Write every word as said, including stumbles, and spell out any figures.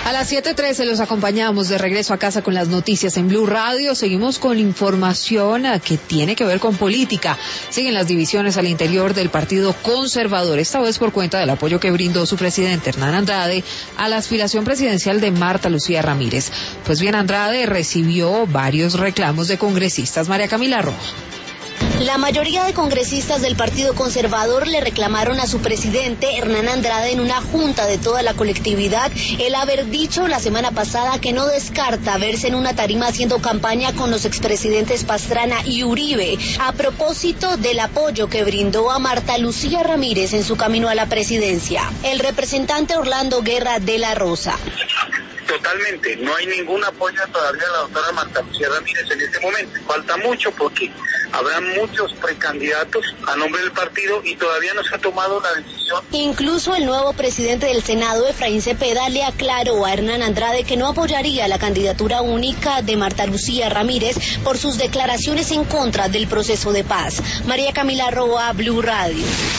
A las siete trece los acompañamos de regreso a casa con las noticias en Blue Radio. Seguimos con información que tiene que ver con política. Siguen las divisiones al interior del Partido Conservador, esta vez por cuenta del apoyo que brindó su presidente Hernán Andrade a la aspiración presidencial de Marta Lucía Ramírez. Pues bien, Andrade recibió varios reclamos de congresistas. María Camila Roja. La mayoría de congresistas del Partido Conservador le reclamaron a su presidente Hernán Andrade en una junta de toda la colectividad el haber dicho la semana pasada que no descarta verse en una tarima haciendo campaña con los expresidentes Pastrana y Uribe a propósito del apoyo que brindó a Marta Lucía Ramírez en su camino a la presidencia. El representante Orlando Guerra de la Rosa. Totalmente, no hay ningún apoyo todavía a la doctora Marta Lucía Ramírez en este momento. Falta mucho porque habrá muchos precandidatos a nombre del partido y todavía no se ha tomado la decisión. Incluso el nuevo presidente del Senado, Efraín Cepeda, le aclaró a Hernán Andrade que no apoyaría la candidatura única de Marta Lucía Ramírez por sus declaraciones en contra del proceso de paz. María Camila Roa, Blue Radio.